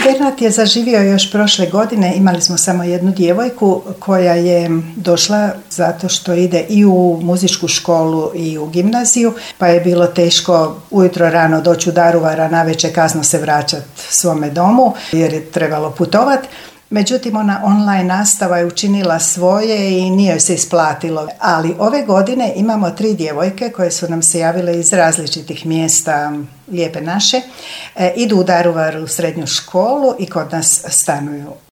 Internat je zaživio još prošle godine, imali smo samo jednu djevojku koja je došla zato što ide i u muzičku školu i u gimnaziju, pa je bilo teško ujutro rano doći u Daruvar, a navečer kasno se vraćati svome domu jer je trebalo putovati. Međutim, ona online nastava je učinila svoje i nije joj se isplatilo. Ali ove godine imamo 3 djevojke koje su nam se javile iz različitih mjesta Lijepe naše. Idu u Daruvar u srednju školu i kod nas stanuju.